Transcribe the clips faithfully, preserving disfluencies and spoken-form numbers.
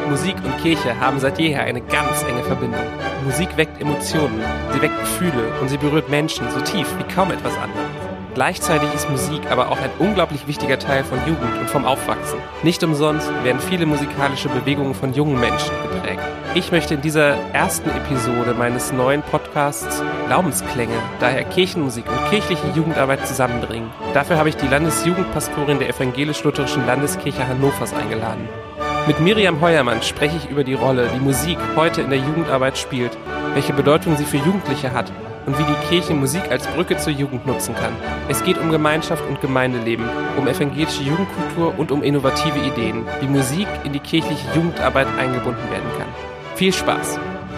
Musik und Kirche haben seit jeher eine ganz enge Verbindung. Musik weckt Emotionen, sie weckt Gefühle und sie berührt Menschen so tief wie kaum etwas anderes. Gleichzeitig ist Musik aber auch ein unglaublich wichtiger Teil von Jugend und vom Aufwachsen. Nicht umsonst werden viele musikalische Bewegungen von jungen Menschen geprägt. Ich möchte in dieser ersten Episode meines neuen Podcasts Glaubensklänge, daher Kirchenmusik und kirchliche Jugendarbeit zusammenbringen. Dafür habe ich die Landesjugendpastorin der evangelisch-lutherischen Landeskirche Hannovers eingeladen. Mit Miriam Heuermann spreche ich über die Rolle, die Musik heute in der Jugendarbeit spielt, welche Bedeutung sie für Jugendliche hat und wie die Kirche Musik als Brücke zur Jugend nutzen kann. Es geht um Gemeinschaft und Gemeindeleben, um evangelische Jugendkultur und um innovative Ideen, wie Musik in die kirchliche Jugendarbeit eingebunden werden kann. Viel Spaß!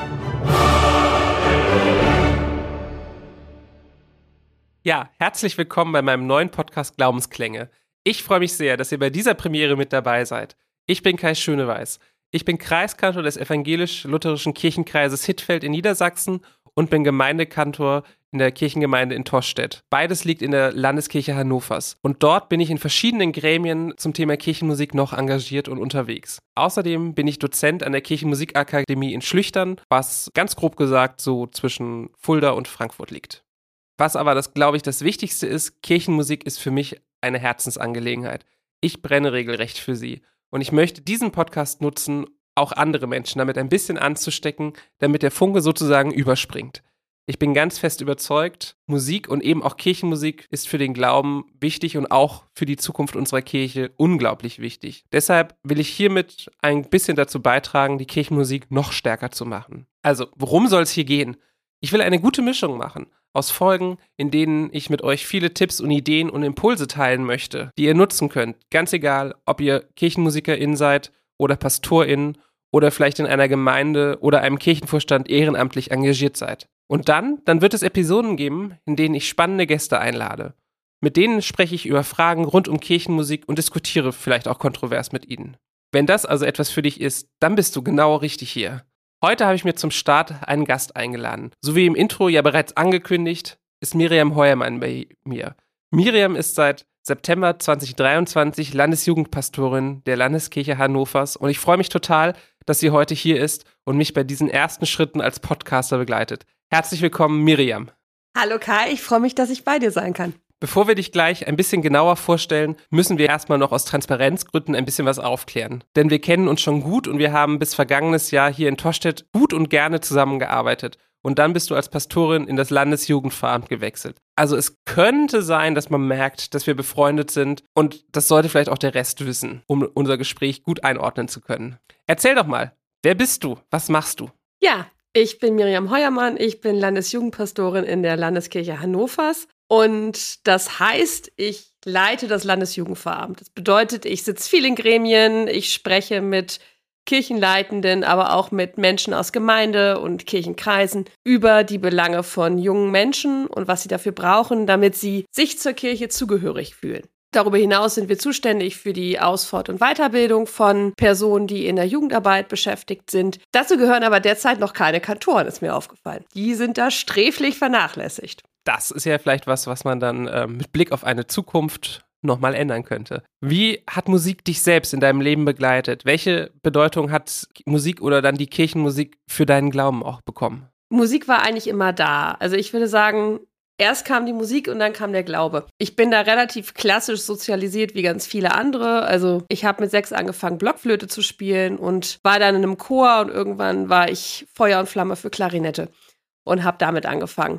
Ja, herzlich willkommen bei meinem neuen Podcast Glaubensklänge. Ich freue mich sehr, dass ihr bei dieser Premiere mit dabei seid. Ich bin Kai Schöneweiß. Ich bin Kreiskantor des evangelisch-lutherischen Kirchenkreises Hittfeld in Niedersachsen und bin Gemeindekantor in der Kirchengemeinde in Tostedt. Beides liegt in der Landeskirche Hannovers. Und dort bin ich in verschiedenen Gremien zum Thema Kirchenmusik noch engagiert und unterwegs. Außerdem bin ich Dozent an der Kirchenmusikakademie in Schlüchtern, was ganz grob gesagt so zwischen Fulda und Frankfurt liegt. Was aber, das glaube ich, das Wichtigste ist, Kirchenmusik ist für mich eine Herzensangelegenheit. Ich brenne regelrecht für sie. Und ich möchte diesen Podcast nutzen, auch andere Menschen damit ein bisschen anzustecken, damit der Funke sozusagen überspringt. Ich bin ganz fest überzeugt, Musik und eben auch Kirchenmusik ist für den Glauben wichtig und auch für die Zukunft unserer Kirche unglaublich wichtig. Deshalb will ich hiermit ein bisschen dazu beitragen, die Kirchenmusik noch stärker zu machen. Also, worum soll es hier gehen? Ich will eine gute Mischung machen aus Folgen, in denen ich mit euch viele Tipps und Ideen und Impulse teilen möchte, die ihr nutzen könnt. Ganz egal, ob ihr KirchenmusikerInnen seid oder PastorInnen oder vielleicht in einer Gemeinde oder einem Kirchenvorstand ehrenamtlich engagiert seid. Und dann, dann wird es Episoden geben, in denen ich spannende Gäste einlade. Mit denen spreche ich über Fragen rund um Kirchenmusik und diskutiere vielleicht auch kontrovers mit ihnen. Wenn das also etwas für dich ist, dann bist du genau richtig hier. Heute habe ich mir zum Start einen Gast eingeladen. So wie im Intro ja bereits angekündigt, ist Miriam Heuermann bei mir. Miriam ist seit September zwanzig dreiundzwanzig Landesjugendpastorin der Landeskirche Hannovers und ich freue mich total, dass sie heute hier ist und mich bei diesen ersten Schritten als Podcaster begleitet. Herzlich willkommen, Miriam. Hallo Kai, ich freue mich, dass ich bei dir sein kann. Bevor wir dich gleich ein bisschen genauer vorstellen, müssen wir erstmal noch aus Transparenzgründen ein bisschen was aufklären. Denn wir kennen uns schon gut und wir haben bis vergangenes Jahr hier in Tostedt gut und gerne zusammengearbeitet. Und dann bist du als Pastorin in das Landesjugendveramt gewechselt. Also es könnte sein, dass man merkt, dass wir befreundet sind und das sollte vielleicht auch der Rest wissen, um unser Gespräch gut einordnen zu können. Erzähl doch mal, wer bist du? Was machst du? Ja, ich bin Miriam Heuermann, ich bin Landesjugendpastorin in der Landeskirche Hannovers. Und das heißt, ich leite das Landesjugendveramt. Das bedeutet, ich sitze viel in Gremien, ich spreche mit Kirchenleitenden, aber auch mit Menschen aus Gemeinde und Kirchenkreisen über die Belange von jungen Menschen und was sie dafür brauchen, damit sie sich zur Kirche zugehörig fühlen. Darüber hinaus sind wir zuständig für die Ausfort- und Weiterbildung von Personen, die in der Jugendarbeit beschäftigt sind. Dazu gehören aber derzeit noch keine Kantoren, ist mir aufgefallen. Die sind da sträflich vernachlässigt. Das ist ja vielleicht was, was man dann äh, mit Blick auf eine Zukunft nochmal ändern könnte. Wie hat Musik dich selbst in deinem Leben begleitet? Welche Bedeutung hat Musik oder dann die Kirchenmusik für deinen Glauben auch bekommen? Musik war eigentlich immer da. Also ich würde sagen, erst kam die Musik und dann kam der Glaube. Ich bin da relativ klassisch sozialisiert wie ganz viele andere. Also ich habe mit sechs angefangen, Blockflöte zu spielen und war dann in einem Chor und irgendwann war ich Feuer und Flamme für Klarinette und habe damit angefangen.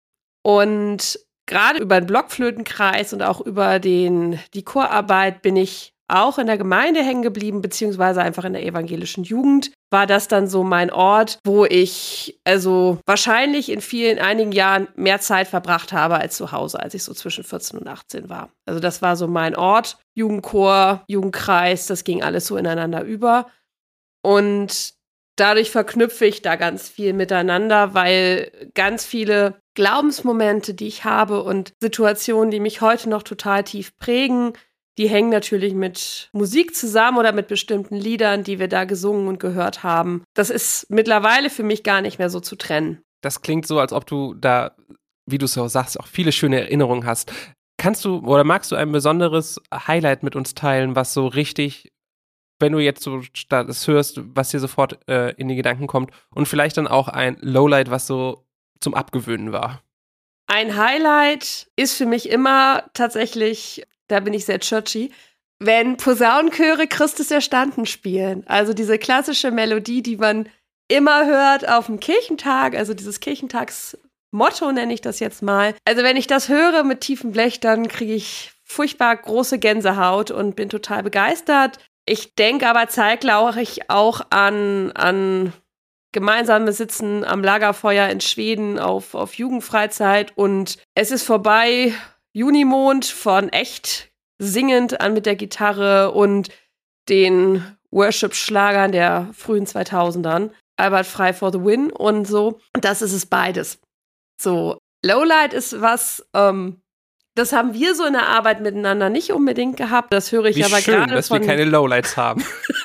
Und gerade über den Blockflötenkreis und auch über den, die Chorarbeit bin ich auch in der Gemeinde hängen geblieben, beziehungsweise einfach in der evangelischen Jugend. War das dann so mein Ort, wo ich also wahrscheinlich in vielen, einigen Jahren mehr Zeit verbracht habe als zu Hause, als ich so zwischen vierzehn und achtzehn war. Also das war so mein Ort, Jugendchor, Jugendkreis, das ging alles so ineinander über. Und dadurch verknüpfe ich da ganz viel miteinander, weil ganz viele Glaubensmomente, die ich habe und Situationen, die mich heute noch total tief prägen, die hängen natürlich mit Musik zusammen oder mit bestimmten Liedern, die wir da gesungen und gehört haben. Das ist mittlerweile für mich gar nicht mehr so zu trennen. Das klingt so, als ob du da, wie du es so sagst, auch viele schöne Erinnerungen hast. Kannst du oder magst du ein besonderes Highlight mit uns teilen, was so richtig wenn du jetzt so das hörst, was dir sofort äh, in die Gedanken kommt und vielleicht dann auch ein Lowlight, was so zum Abgewöhnen war. Ein Highlight ist für mich immer tatsächlich, da bin ich sehr churchy, wenn Posaunenchöre Christus erstanden spielen. Also diese klassische Melodie, die man immer hört auf dem Kirchentag, also dieses Kirchentagsmotto nenne ich das jetzt mal. Also wenn ich das höre mit tiefem Blech, dann kriege ich furchtbar große Gänsehaut und bin total begeistert. Ich denke aber zeitgleich auch an, an gemeinsames Sitzen am Lagerfeuer in Schweden auf, auf Jugendfreizeit und es ist vorbei, Junimond von echt singend an mit der Gitarre und den Worship-Schlagern der frühen zweitausendern. Albert Frei for the Win und so. Das ist es beides. So, Lowlight ist was, ähm, das haben wir so in der Arbeit miteinander nicht unbedingt gehabt. Das höre ich Wie aber schön, gerade dass von... wir keine Lowlights haben.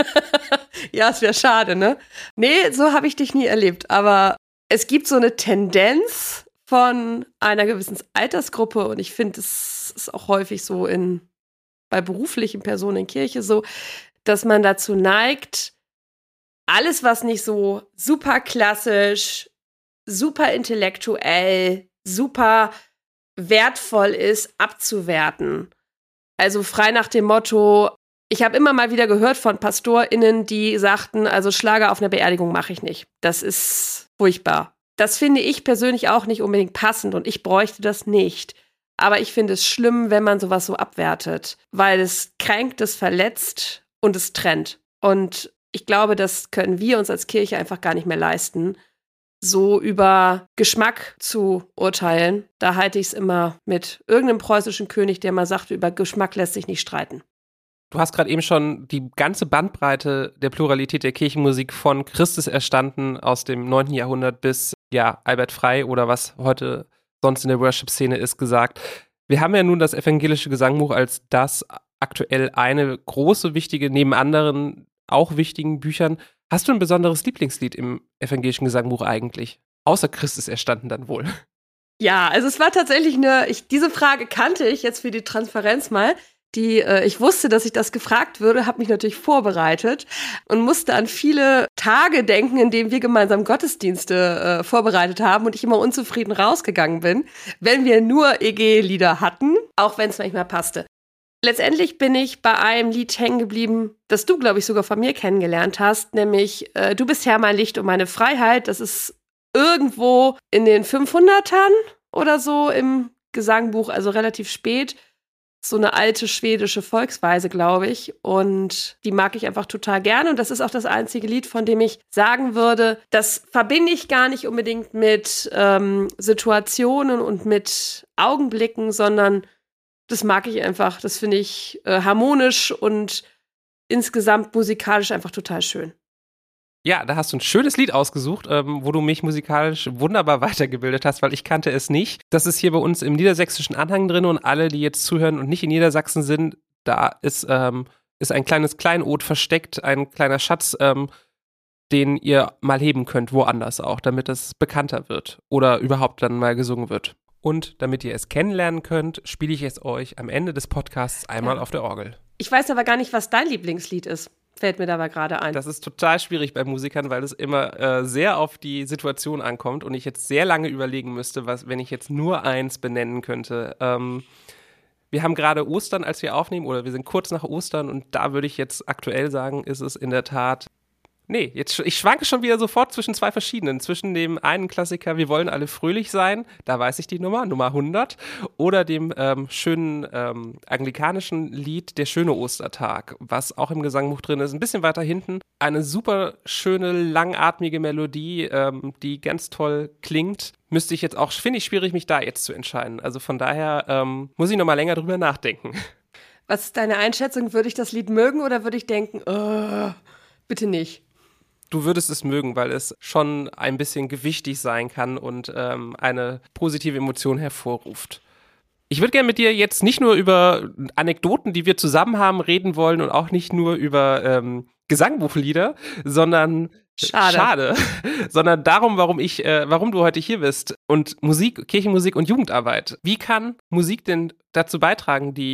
Ja, es wäre schade, ne? Nee, so habe ich dich nie erlebt. Aber es gibt so eine Tendenz von einer gewissen Altersgruppe und ich finde, es ist auch häufig so in bei beruflichen Personen in Kirche so, dass man dazu neigt, alles, was nicht so super klassisch, super intellektuell, super wertvoll ist, abzuwerten. Also frei nach dem Motto, ich habe immer mal wieder gehört von PastorInnen, die sagten, also Schlager auf einer Beerdigung mache ich nicht. Das ist furchtbar. Das finde ich persönlich auch nicht unbedingt passend und ich bräuchte das nicht. Aber ich finde es schlimm, wenn man sowas so abwertet, weil es kränkt, es verletzt und es trennt. Und ich glaube, das können wir uns als Kirche einfach gar nicht mehr leisten, so über Geschmack zu urteilen. Da halte ich es immer mit irgendeinem preußischen König, der mal sagt, über Geschmack lässt sich nicht streiten. Du hast gerade eben schon die ganze Bandbreite der Pluralität der Kirchenmusik von Christus erstanden aus dem neunten Jahrhundert bis ja Albert Frei oder was heute sonst in der Worship-Szene ist, gesagt. Wir haben ja nun das evangelische Gesangbuch als das aktuell eine große, wichtige, neben anderen auch wichtigen Büchern. Hast du ein besonderes Lieblingslied im evangelischen Gesangbuch eigentlich? Außer Christus erstanden dann wohl. Ja, also es war tatsächlich eine, ich, diese Frage kannte ich jetzt für die Transparenz mal. Die, äh, ich wusste, dass ich das gefragt würde, habe mich natürlich vorbereitet und musste an viele Tage denken, in denen wir gemeinsam Gottesdienste äh, vorbereitet haben und ich immer unzufrieden rausgegangen bin, wenn wir nur E G-Lieder hatten, auch wenn es manchmal passte. Letztendlich bin ich bei einem Lied hängen geblieben, das du, glaube ich, sogar von mir kennengelernt hast, nämlich äh, Du bist Herr, mein Licht und meine Freiheit. Das ist irgendwo in den fünfhundertern oder so im Gesangbuch, also relativ spät. So eine alte schwedische Volksweise, glaube ich. Und die mag ich einfach total gerne. Und das ist auch das einzige Lied, von dem ich sagen würde, das verbinde ich gar nicht unbedingt mit ähm, Situationen und mit Augenblicken, sondern das mag ich einfach. Das finde ich äh, harmonisch und insgesamt musikalisch einfach total schön. Ja, da hast du ein schönes Lied ausgesucht, ähm, wo du mich musikalisch wunderbar weitergebildet hast, weil ich kannte es nicht. Das ist hier bei uns im niedersächsischen Anhang drin und alle, die jetzt zuhören und nicht in Niedersachsen sind, da ist, ähm, ist ein kleines Kleinod versteckt, ein kleiner Schatz, ähm, den ihr mal heben könnt, woanders auch, damit es bekannter wird oder überhaupt dann mal gesungen wird. Und damit ihr es kennenlernen könnt, spiele ich es euch am Ende des Podcasts einmal ja. auf der Orgel. Ich weiß aber gar nicht, was dein Lieblingslied ist. Fällt mir dabei gerade ein. Das ist total schwierig bei Musikern, weil es immer äh, sehr auf die Situation ankommt und ich jetzt sehr lange überlegen müsste, was, wenn ich jetzt nur eins benennen könnte. Ähm, wir haben gerade Ostern, als wir aufnehmen, oder wir sind kurz nach Ostern und da würde ich jetzt aktuell sagen, ist es in der Tat Nee, jetzt, ich schwanke schon wieder sofort zwischen zwei verschiedenen. Zwischen dem einen Klassiker, wir wollen alle fröhlich sein, da weiß ich die Nummer, Nummer hundert, oder dem ähm, schönen ähm, anglikanischen Lied Der schöne Ostertag, was auch im Gesangbuch drin ist, ein bisschen weiter hinten. Eine super schöne, langatmige Melodie, ähm, die ganz toll klingt. Müsste ich jetzt auch, finde ich schwierig, mich da jetzt zu entscheiden. Also von daher ähm, muss ich noch mal länger drüber nachdenken. Was ist deine Einschätzung? Würde ich das Lied mögen oder würde ich denken, oh, bitte nicht? Du würdest es mögen, weil es schon ein bisschen gewichtig sein kann und ähm, eine positive Emotion hervorruft. Ich würde gerne mit dir jetzt nicht nur über Anekdoten, die wir zusammen haben, reden wollen und auch nicht nur über ähm, Gesangbuchlieder, sondern Schade. Schade, sondern darum, warum ich, äh, warum du heute hier bist und Musik, Kirchenmusik und Jugendarbeit. Wie kann Musik denn dazu beitragen, die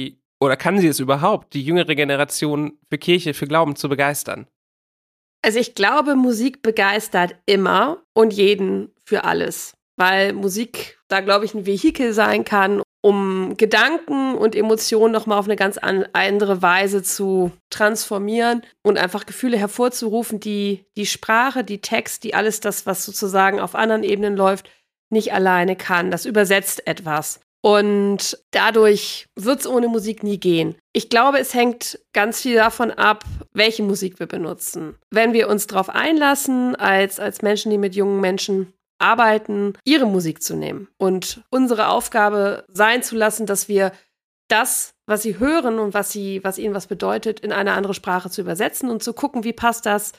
oder kann sie es überhaupt, die jüngere Generation für Kirche, für Glauben zu begeistern? Also ich glaube, Musik begeistert immer und jeden für alles, weil Musik da, glaube ich, ein Vehikel sein kann, um Gedanken und Emotionen nochmal auf eine ganz an, andere Weise zu transformieren und einfach Gefühle hervorzurufen, die die Sprache, die Text, die alles das, was sozusagen auf anderen Ebenen läuft, nicht alleine kann. Das übersetzt etwas. Und dadurch wird es ohne Musik nie gehen. Ich glaube, es hängt ganz viel davon ab, welche Musik wir benutzen. Wenn wir uns darauf einlassen, als, als Menschen, die mit jungen Menschen arbeiten, ihre Musik zu nehmen und unsere Aufgabe sein zu lassen, dass wir das, was sie hören und was, sie, was ihnen was bedeutet, in eine andere Sprache zu übersetzen und zu gucken, wie passt das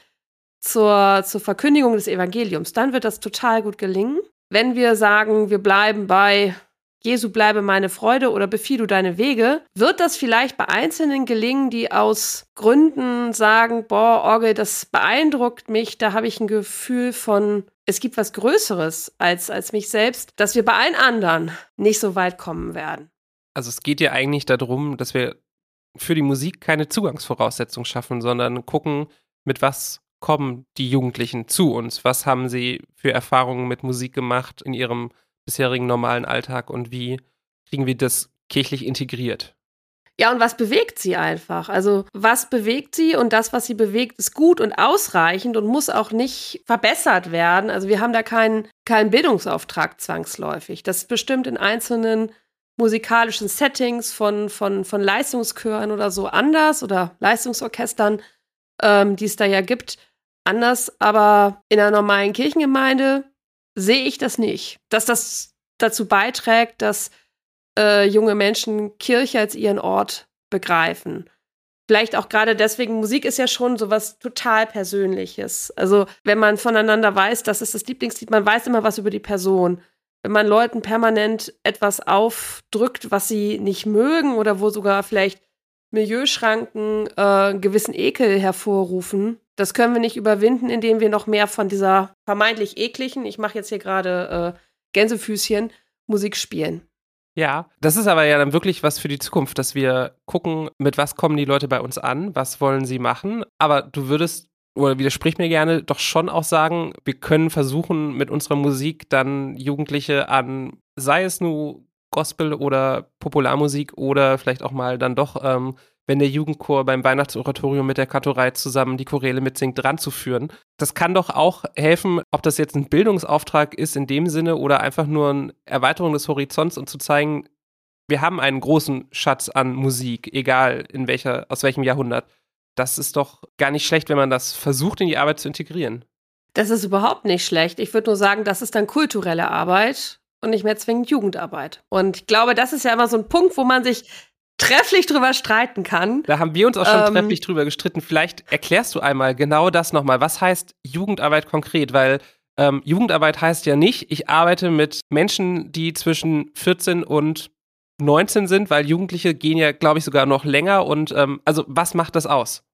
zur, zur Verkündigung des Evangeliums. Dann wird das total gut gelingen. Wenn wir sagen, wir bleiben bei Jesu bleibe meine Freude oder befiehl du deine Wege, wird das vielleicht bei Einzelnen gelingen, die aus Gründen sagen, boah, Orgel, das beeindruckt mich, da habe ich ein Gefühl von, es gibt was Größeres als, als mich selbst, dass wir bei allen anderen nicht so weit kommen werden. Also es geht ja eigentlich darum, dass wir für die Musik keine Zugangsvoraussetzung schaffen, sondern gucken, mit was kommen die Jugendlichen zu uns, was haben sie für Erfahrungen mit Musik gemacht in ihrem bisherigen normalen Alltag und wie kriegen wir das kirchlich integriert? Ja, und was bewegt sie einfach? Also was bewegt sie und das, was sie bewegt, ist gut und ausreichend und muss auch nicht verbessert werden. Also wir haben da keinen, keinen Bildungsauftrag zwangsläufig. Das ist bestimmt in einzelnen musikalischen Settings von, von, von Leistungschören oder so anders oder Leistungsorchestern, ähm, die es da ja gibt, anders. Aber in einer normalen Kirchengemeinde sehe ich das nicht. Dass das dazu beiträgt, dass äh, junge Menschen Kirche als ihren Ort begreifen. Vielleicht auch gerade deswegen, Musik ist ja schon sowas total Persönliches. Also wenn man voneinander weiß, das ist das Lieblingslied, man weiß immer was über die Person. Wenn man Leuten permanent etwas aufdrückt, was sie nicht mögen oder wo sogar vielleicht Milieuschranken äh, einen gewissen Ekel hervorrufen, das können wir nicht überwinden, indem wir noch mehr von dieser vermeintlich ekligen, ich mache jetzt hier gerade äh, Gänsefüßchen, Musik spielen. Ja, das ist aber ja dann wirklich was für die Zukunft, dass wir gucken, mit was kommen die Leute bei uns an, was wollen sie machen. Aber du würdest, oder widersprich mir gerne, doch schon auch sagen, wir können versuchen, mit unserer Musik dann Jugendliche an, sei es nur Gospel oder Popularmusik oder vielleicht auch mal dann doch ähm, wenn der Jugendchor beim Weihnachtsoratorium mit der Kantorei zusammen die Choräle mitsingt, dran zu führen. Das kann doch auch helfen, ob das jetzt ein Bildungsauftrag ist in dem Sinne oder einfach nur eine Erweiterung des Horizonts und zu zeigen, wir haben einen großen Schatz an Musik, egal in welcher, aus welchem Jahrhundert. Das ist doch gar nicht schlecht, wenn man das versucht, in die Arbeit zu integrieren. Das ist überhaupt nicht schlecht. Ich würde nur sagen, das ist dann kulturelle Arbeit und nicht mehr zwingend Jugendarbeit. Und ich glaube, das ist ja immer so ein Punkt, wo man sich trefflich drüber streiten kann. Da haben wir uns auch schon ähm, trefflich drüber gestritten. Vielleicht erklärst du einmal genau das nochmal. Was heißt Jugendarbeit konkret? Weil ähm, Jugendarbeit heißt ja nicht, ich arbeite mit Menschen, die zwischen vierzehn und neunzehn sind, weil Jugendliche gehen ja, glaube ich, sogar noch länger. Und ähm, also was macht das aus?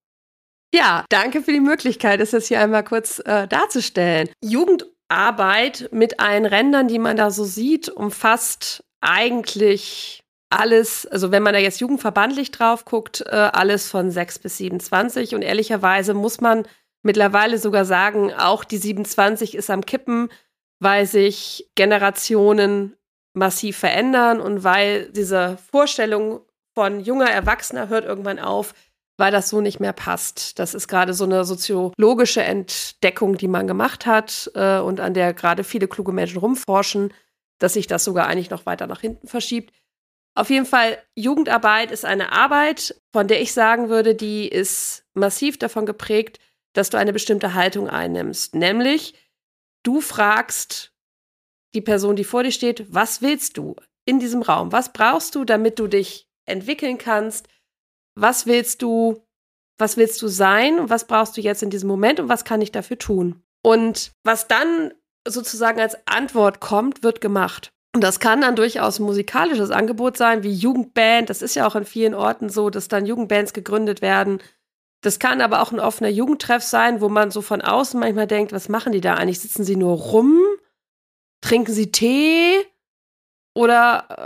Ja, danke für die Möglichkeit, das jetzt hier einmal kurz äh, darzustellen. Jugendarbeit mit allen Rändern, die man da so sieht, umfasst eigentlich alles, also wenn man da jetzt jugendverbandlich drauf guckt, äh, alles von sechs bis siebenundzwanzig. Und ehrlicherweise muss man mittlerweile sogar sagen, auch die siebenundzwanzig ist am Kippen, weil sich Generationen massiv verändern und weil diese Vorstellung von junger Erwachsener hört irgendwann auf, weil das so nicht mehr passt. Das ist gerade so eine soziologische Entdeckung, die man gemacht hat äh, und an der gerade viele kluge Menschen rumforschen, dass sich das sogar eigentlich noch weiter nach hinten verschiebt. Auf jeden Fall, Jugendarbeit ist eine Arbeit, von der ich sagen würde, die ist massiv davon geprägt, dass du eine bestimmte Haltung einnimmst. Nämlich, du fragst die Person, die vor dir steht, was willst du in diesem Raum? Was brauchst du, damit du dich entwickeln kannst? Was willst du, was willst du sein? Und was brauchst du jetzt in diesem Moment? Und was kann ich dafür tun? Und was dann sozusagen als Antwort kommt, wird gemacht. Und das kann dann durchaus ein musikalisches Angebot sein, wie Jugendband. Das ist ja auch in vielen Orten so, dass dann Jugendbands gegründet werden. Das kann aber auch ein offener Jugendtreff sein, wo man so von außen manchmal denkt, was machen die da eigentlich? Sitzen sie nur rum? Trinken sie Tee? Oder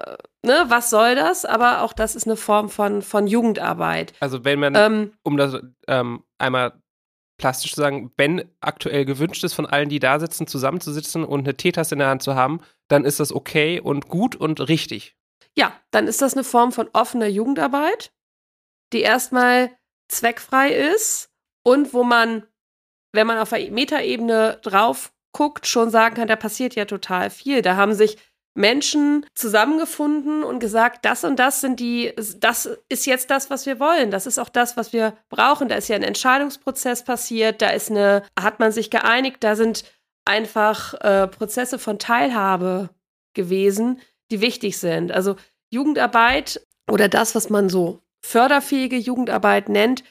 ne, was soll das? Aber auch das ist eine Form von, von Jugendarbeit. Also wenn man, ähm, um das ähm, einmal plastisch zu sagen, wenn aktuell gewünscht ist, von allen, die da sitzen, zusammenzusitzen und eine Teetasse in der Hand zu haben, dann ist das okay und gut und richtig. Ja, dann ist das eine Form von offener Jugendarbeit, die erstmal zweckfrei ist und wo man, wenn man auf der Metaebene drauf guckt, schon sagen kann, da passiert ja total viel. Da haben sich Menschen zusammengefunden und gesagt, das und das sind die, das ist jetzt das, was wir wollen. Das ist auch das, was wir brauchen. Da ist ja ein Entscheidungsprozess passiert, da ist eine, hat man sich geeinigt, da sind einfach äh, Prozesse von Teilhabe gewesen, die wichtig sind. Also Jugendarbeit oder das, was man so förderfähige Jugendarbeit nennt,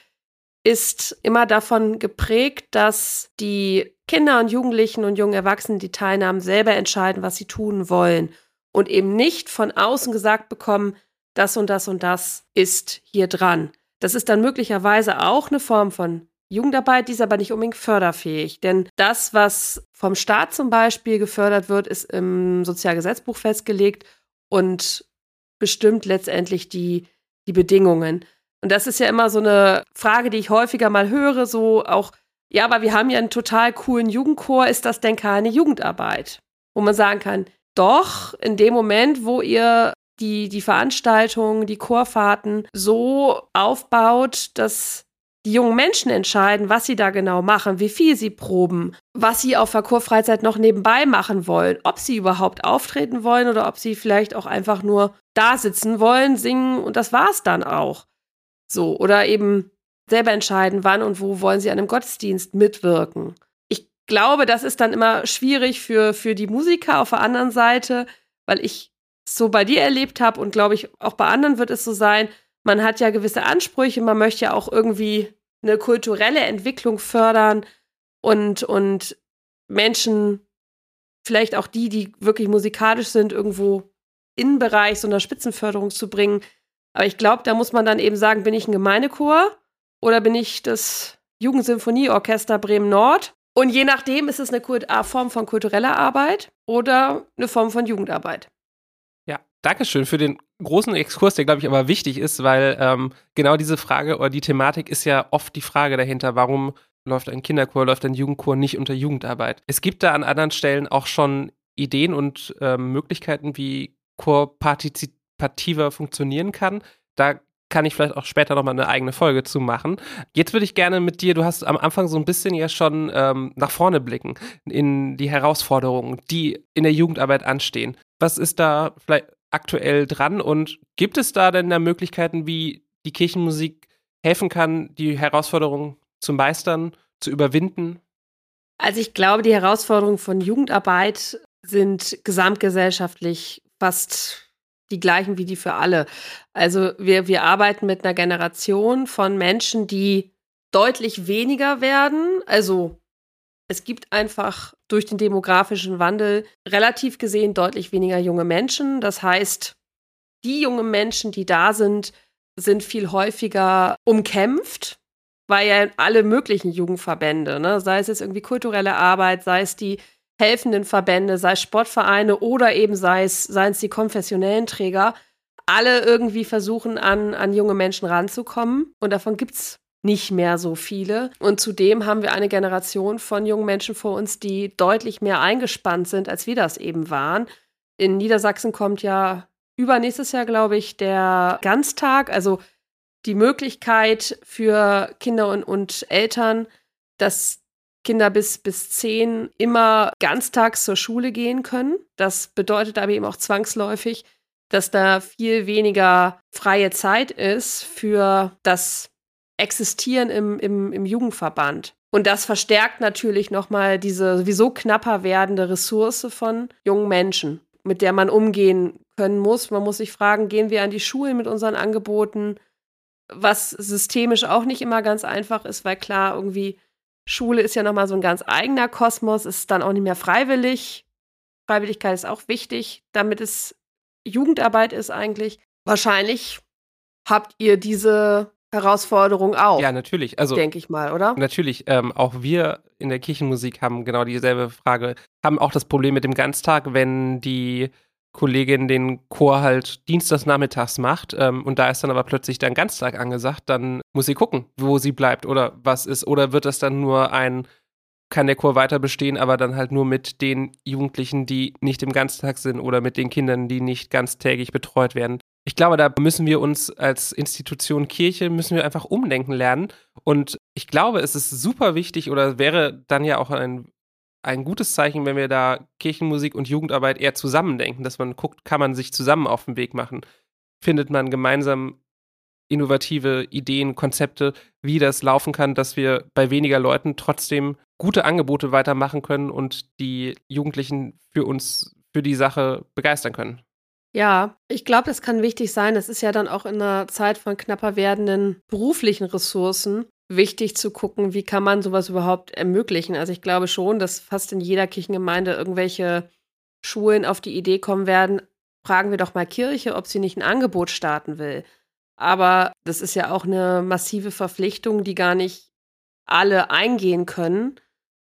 ist immer davon geprägt, dass die Kinder und Jugendlichen und jungen Erwachsenen, die teilnahmen, selber entscheiden, was sie tun wollen und eben nicht von außen gesagt bekommen, das und das und das ist hier dran. Das ist dann möglicherweise auch eine Form von Jugendarbeit, die ist aber nicht unbedingt förderfähig. Denn das, was vom Staat zum Beispiel gefördert wird, ist im Sozialgesetzbuch festgelegt und bestimmt letztendlich die, die Bedingungen. Und das ist ja immer so eine Frage, die ich häufiger mal höre, so auch, ja, aber wir haben ja einen total coolen Jugendchor, ist das denn keine Jugendarbeit? Wo man sagen kann, doch, in dem Moment, wo ihr die, die Veranstaltungen, die Chorfahrten so aufbaut, dass die jungen Menschen entscheiden, was sie da genau machen, wie viel sie proben, was sie auf der Chorfreizeit noch nebenbei machen wollen, ob sie überhaupt auftreten wollen oder ob sie vielleicht auch einfach nur da sitzen wollen, singen und das war's dann auch. So, oder eben selber entscheiden, wann und wo wollen sie an einem Gottesdienst mitwirken. Ich glaube, das ist dann immer schwierig für, für die Musiker auf der anderen Seite, weil ich es so bei dir erlebt habe und glaube ich, auch bei anderen wird es so sein, man hat ja gewisse Ansprüche, man möchte ja auch irgendwie eine kulturelle Entwicklung fördern und, und Menschen, vielleicht auch die, die wirklich musikalisch sind, irgendwo in den Bereich so einer Spitzenförderung zu bringen. Aber ich glaube, da muss man dann eben sagen, bin ich ein Gemeindechor oder bin ich das Jugendsinfonieorchester Bremen-Nord? Und je nachdem ist es eine Kult- Form von kultureller Arbeit oder eine Form von Jugendarbeit. Ja, Dankeschön für den großen Exkurs, der, glaube ich, aber wichtig ist, weil ähm, genau diese Frage oder die Thematik ist ja oft die Frage dahinter, warum läuft ein Kinderchor, läuft ein Jugendchor nicht unter Jugendarbeit? Es gibt da an anderen Stellen auch schon Ideen und ähm, Möglichkeiten, wie Chor partizipativer funktionieren kann. Da kann ich vielleicht auch später nochmal eine eigene Folge zu machen. Jetzt würde ich gerne mit dir, du hast am Anfang so ein bisschen ja schon ähm, nach vorne blicken, in die Herausforderungen, die in der Jugendarbeit anstehen. Was ist da vielleicht aktuell dran und gibt es da denn da Möglichkeiten, wie die Kirchenmusik helfen kann, die Herausforderungen zu meistern, zu überwinden? Also ich glaube, die Herausforderungen von Jugendarbeit sind gesamtgesellschaftlich fast die gleichen wie die für alle. Also wir, wir arbeiten mit einer Generation von Menschen, die deutlich weniger werden. Also es gibt einfach durch den demografischen Wandel relativ gesehen deutlich weniger junge Menschen. Das heißt, die jungen Menschen, die da sind, sind viel häufiger umkämpft, weil ja alle möglichen Jugendverbände, ne, sei es jetzt irgendwie kulturelle Arbeit, sei es die helfenden Verbände, sei es Sportvereine oder eben sei es, seien es die konfessionellen Träger, alle irgendwie versuchen, an, an junge Menschen ranzukommen. Und davon gibt es nicht mehr so viele. Und zudem haben wir eine Generation von jungen Menschen vor uns, die deutlich mehr eingespannt sind, als wir das eben waren. In Niedersachsen kommt ja übernächstes Jahr, glaube ich, der Ganztag, also die Möglichkeit für Kinder und, und Eltern, dass Kinder bis, bis zehn immer ganztags zur Schule gehen können. Das bedeutet aber eben auch zwangsläufig, dass da viel weniger freie Zeit ist für das Existieren im, im, im Jugendverband. Und das verstärkt natürlich nochmal diese sowieso knapper werdende Ressource von jungen Menschen, mit der man umgehen können muss. Man muss sich fragen, gehen wir an die Schulen mit unseren Angeboten, was systemisch auch nicht immer ganz einfach ist, weil klar, irgendwie Schule ist ja nochmal so ein ganz eigener Kosmos, ist dann auch nicht mehr freiwillig. Freiwilligkeit ist auch wichtig, damit es Jugendarbeit ist eigentlich. Wahrscheinlich habt ihr diese Herausforderung auch. Ja, natürlich. Also, denke ich mal, oder? Natürlich. Ähm, auch wir in der Kirchenmusik haben genau dieselbe Frage, haben auch das Problem mit dem Ganztag, wenn die Kollegin den Chor halt dienstags nachmittags macht ähm, und da ist dann aber plötzlich dann Ganztag angesagt, dann muss sie gucken, wo sie bleibt oder was ist. Oder wird das dann nur ein, kann der Chor weiter bestehen, aber dann halt nur mit den Jugendlichen, die nicht im Ganztag sind oder mit den Kindern, die nicht ganztägig betreut werden. Ich glaube, da müssen wir uns als Institution Kirche, müssen wir einfach umdenken lernen. Und ich glaube, es ist super wichtig oder wäre dann ja auch ein, ein gutes Zeichen, wenn wir da Kirchenmusik und Jugendarbeit eher zusammendenken, dass man guckt, kann man sich zusammen auf den Weg machen? Findet man gemeinsam innovative Ideen, Konzepte, wie das laufen kann, dass wir bei weniger Leuten trotzdem gute Angebote weitermachen können und die Jugendlichen für uns, für die Sache begeistern können? Ja, ich glaube, das kann wichtig sein. Es ist ja dann auch in einer Zeit von knapper werdenden beruflichen Ressourcen wichtig zu gucken, wie kann man sowas überhaupt ermöglichen. Also ich glaube schon, dass fast in jeder Kirchengemeinde irgendwelche Schulen auf die Idee kommen werden, fragen wir doch mal Kirche, ob sie nicht ein Angebot starten will. Aber das ist ja auch eine massive Verpflichtung, die gar nicht alle eingehen können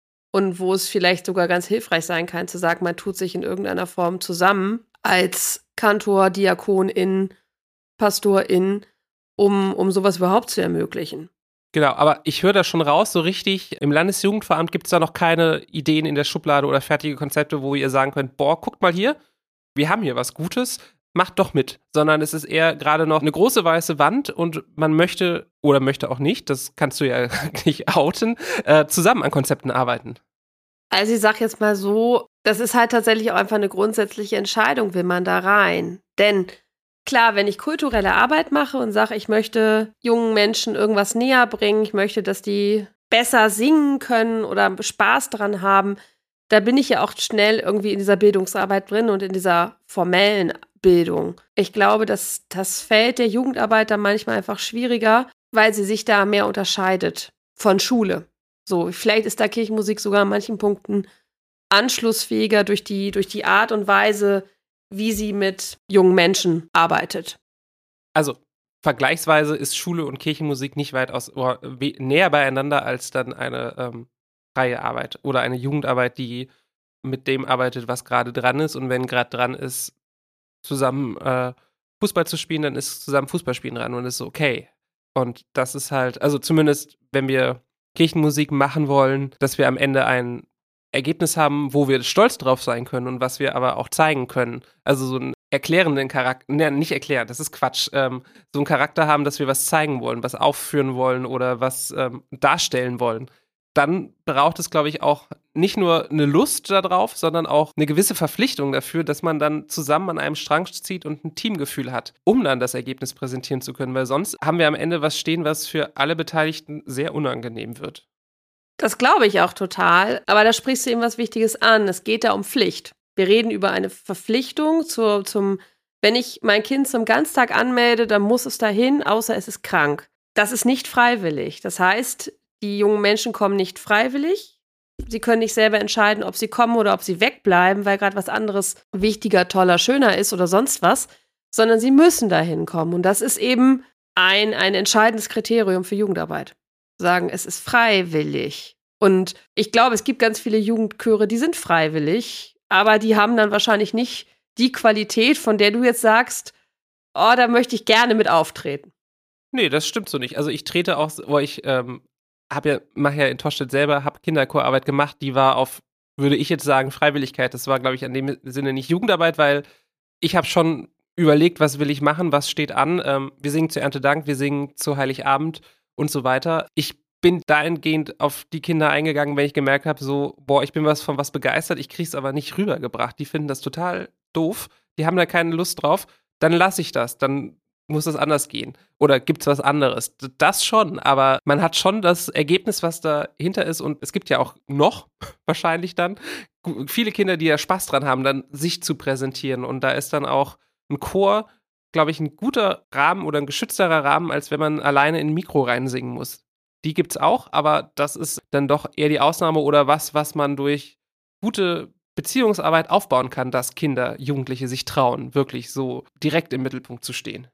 und wo es vielleicht sogar ganz hilfreich sein kann, zu sagen, man tut sich in irgendeiner Form zusammen als Kantor, Diakonin, Pastorin, um, um sowas überhaupt zu ermöglichen. Genau, aber ich höre da schon raus, so richtig, im Landesjugendveramt gibt es da noch keine Ideen in der Schublade oder fertige Konzepte, wo ihr sagen könnt, boah, guckt mal hier, wir haben hier was Gutes, macht doch mit. Sondern es ist eher gerade noch eine große weiße Wand und man möchte oder möchte auch nicht, das kannst du ja nicht outen, äh, zusammen an Konzepten arbeiten. Also ich sag jetzt mal so, das ist halt tatsächlich auch einfach eine grundsätzliche Entscheidung, will man da rein. Denn klar, wenn ich kulturelle Arbeit mache und sage, ich möchte jungen Menschen irgendwas näher bringen, ich möchte, dass die besser singen können oder Spaß daran haben, da bin ich ja auch schnell irgendwie in dieser Bildungsarbeit drin und in dieser formellen Bildung. Ich glaube, dass das Feld der Jugendarbeit da manchmal einfach schwieriger, weil sie sich da mehr unterscheidet von Schule. So, vielleicht ist da Kirchenmusik sogar an manchen Punkten anschlussfähiger durch die, durch die Art und Weise, wie sie mit jungen Menschen arbeitet. Also, vergleichsweise ist Schule und Kirchenmusik nicht weit aus, oder näher beieinander als dann eine ähm, freie Arbeit oder eine Jugendarbeit, die mit dem arbeitet, was gerade dran ist. Und wenn gerade dran ist, zusammen äh, Fußball zu spielen, dann ist zusammen Fußballspielen dran und ist okay. Und das ist halt, also zumindest, wenn wir Kirchenmusik machen wollen, dass wir am Ende ein Ergebnis haben, wo wir stolz drauf sein können und was wir aber auch zeigen können. Also so einen erklärenden Charakter, ne, nicht erklären, das ist Quatsch, ähm, so einen Charakter haben, dass wir was zeigen wollen, was aufführen wollen oder was ähm, darstellen wollen. Dann braucht es, glaube ich, auch nicht nur eine Lust darauf, sondern auch eine gewisse Verpflichtung dafür, dass man dann zusammen an einem Strang zieht und ein Teamgefühl hat, um dann das Ergebnis präsentieren zu können, weil sonst haben wir am Ende was stehen, was für alle Beteiligten sehr unangenehm wird. Das glaube ich auch total, aber da sprichst du eben was Wichtiges an. Es geht da um Pflicht. Wir reden über eine Verpflichtung zu, zum, wenn ich mein Kind zum Ganztag anmelde, dann muss es dahin, außer es ist krank. Das ist nicht freiwillig. Das heißt, die jungen Menschen kommen nicht freiwillig. Sie können nicht selber entscheiden, ob sie kommen oder ob sie wegbleiben, weil gerade was anderes wichtiger, toller, schöner ist oder sonst was, sondern sie müssen dahin kommen. Und das ist eben ein, ein entscheidendes Kriterium für Jugendarbeit. Sagen, es ist freiwillig. Und ich glaube, es gibt ganz viele Jugendchöre, die sind freiwillig, aber die haben dann wahrscheinlich nicht die Qualität, von der du jetzt sagst, oh, da möchte ich gerne mit auftreten. Nee, das stimmt so nicht. Also ich trete auch, wo ich ähm, habe ja, mache ja in Tostedt selber, habe Kinderchorarbeit gemacht, die war auf, würde ich jetzt sagen, Freiwilligkeit. Das war, glaube ich, in dem Sinne nicht Jugendarbeit, weil ich habe schon überlegt, was will ich machen, was steht an. Ähm, wir singen zu Erntedank, wir singen zu Heiligabend und so weiter. Ich bin dahingehend auf die Kinder eingegangen, wenn ich gemerkt habe, so, boah, ich bin was von was begeistert, ich kriege es aber nicht rübergebracht. Die finden das total doof, die haben da keine Lust drauf, dann lasse ich das, dann muss das anders gehen. Oder gibt es was anderes? Das schon, aber man hat schon das Ergebnis, was dahinter ist und es gibt ja auch noch, wahrscheinlich dann, viele Kinder, die ja Spaß dran haben, dann sich zu präsentieren und da ist dann auch ein Chor, glaube ich, ein guter Rahmen oder ein geschützterer Rahmen, als wenn man alleine in ein Mikro reinsingen muss. Die gibt's auch, aber das ist dann doch eher die Ausnahme oder was, was man durch gute Beziehungsarbeit aufbauen kann, dass Kinder, Jugendliche sich trauen, wirklich so direkt im Mittelpunkt zu stehen.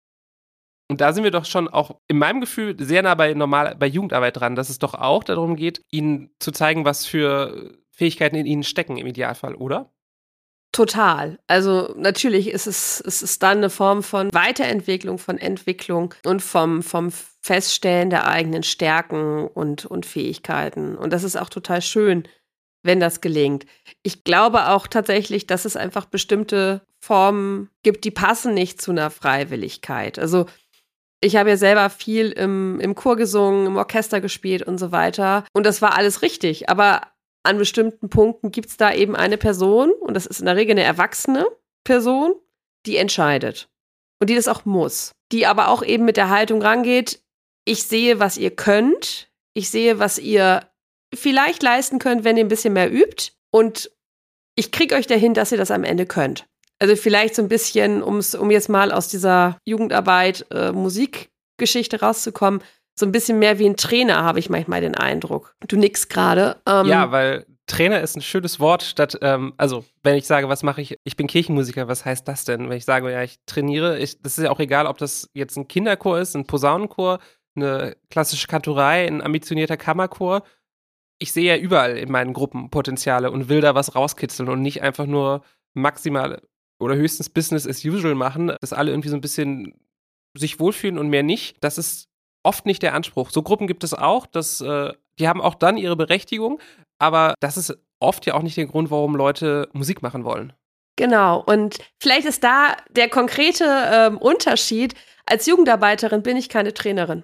Und da sind wir doch schon auch in meinem Gefühl sehr nah bei normal bei Jugendarbeit dran, dass es doch auch darum geht, ihnen zu zeigen, was für Fähigkeiten in ihnen stecken im Idealfall, oder? Total. Also natürlich ist es, es ist dann eine Form von Weiterentwicklung, von Entwicklung und vom, vom Feststellen der eigenen Stärken und, und Fähigkeiten. Und das ist auch total schön, wenn das gelingt. Ich glaube auch tatsächlich, dass es einfach bestimmte Formen gibt, die passen nicht zu einer Freiwilligkeit. Also ich habe ja selber viel im, im Chor gesungen, im Orchester gespielt und so weiter. Und das war alles richtig. Aber an bestimmten Punkten gibt es da eben eine Person, und das ist in der Regel eine erwachsene Person, die entscheidet. Und die das auch muss. Die aber auch eben mit der Haltung rangeht, ich sehe, was ihr könnt. Ich sehe, was ihr vielleicht leisten könnt, wenn ihr ein bisschen mehr übt. Und ich kriege euch dahin, dass ihr das am Ende könnt. Also vielleicht so ein bisschen, um's, um jetzt mal aus dieser Jugendarbeit, äh, Musikgeschichte rauszukommen, so ein bisschen mehr wie ein Trainer, habe ich manchmal den Eindruck. Du nickst gerade. Ähm, ja, weil Trainer ist ein schönes Wort, statt, ähm, also wenn ich sage, was mache ich, ich bin Kirchenmusiker, was heißt das denn? Wenn ich sage, ja, ich trainiere, ich, das ist ja auch egal, ob das jetzt ein Kinderchor ist, ein Posaunenchor, eine klassische Kantorei, ein ambitionierter Kammerchor. Ich sehe ja überall in meinen Gruppen Potenziale und will da was rauskitzeln und nicht einfach nur maximal oder höchstens Business as usual machen, dass alle irgendwie so ein bisschen sich wohlfühlen und mehr nicht. Das ist oft nicht der Anspruch. So Gruppen gibt es auch, dass, äh, die haben auch dann ihre Berechtigung, aber das ist oft ja auch nicht der Grund, warum Leute Musik machen wollen. Genau, und vielleicht ist da der konkrete ähm, Unterschied. Als Jugendarbeiterin bin ich keine Trainerin.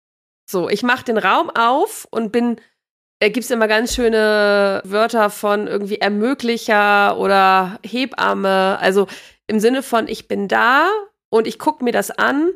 So, ich mache den Raum auf und bin, da gibt es immer ganz schöne Wörter von irgendwie Ermöglicher oder Hebamme, also im Sinne von, ich bin da und ich gucke mir das an.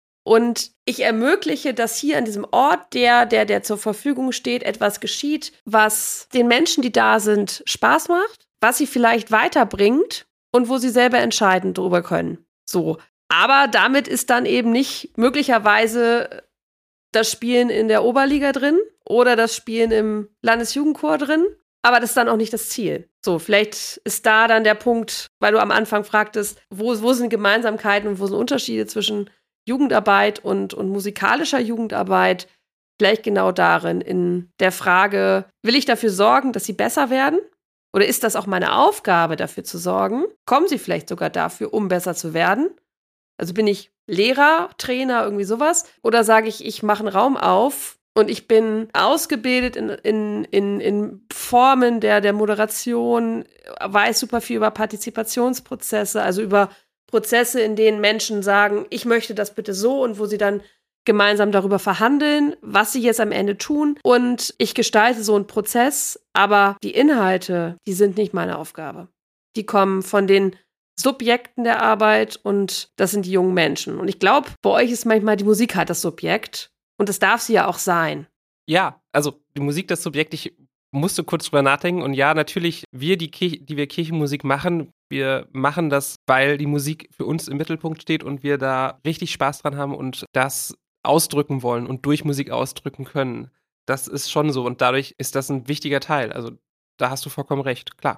Und ich ermögliche, dass hier an diesem Ort, der, der, der zur Verfügung steht, etwas geschieht, was den Menschen, die da sind, Spaß macht, was sie vielleicht weiterbringt und wo sie selber entscheiden drüber können. So. Aber damit ist dann eben nicht möglicherweise das Spielen in der Oberliga drin oder das Spielen im Landesjugendchor drin. Aber das ist dann auch nicht das Ziel. So, vielleicht ist da dann der Punkt, weil du am Anfang fragtest, wo, wo sind Gemeinsamkeiten und wo sind Unterschiede zwischen Jugendarbeit und, und musikalischer Jugendarbeit, vielleicht genau darin, in der Frage, will ich dafür sorgen, dass sie besser werden? Oder ist das auch meine Aufgabe, dafür zu sorgen? Kommen sie vielleicht sogar dafür, um besser zu werden? Also bin ich Lehrer, Trainer, irgendwie sowas? Oder sage ich, ich mache einen Raum auf und ich bin ausgebildet in, in, in, in Formen der, der Moderation, weiß super viel über Partizipationsprozesse, also über Prozesse, in denen Menschen sagen, ich möchte das bitte so und wo sie dann gemeinsam darüber verhandeln, was sie jetzt am Ende tun. Und ich gestalte so einen Prozess, aber die Inhalte, die sind nicht meine Aufgabe. Die kommen von den Subjekten der Arbeit und das sind die jungen Menschen. Und ich glaube, bei euch ist manchmal die Musik halt das Subjekt und das darf sie ja auch sein. Ja, also die Musik das Subjekt, ich musste kurz drüber nachdenken und ja, natürlich, wir, die, Kirche, die wir Kirchenmusik machen, wir machen das, weil die Musik für uns im Mittelpunkt steht und wir da richtig Spaß dran haben und das ausdrücken wollen und durch Musik ausdrücken können. Das ist schon so und dadurch ist das ein wichtiger Teil. Also da hast du vollkommen recht, klar.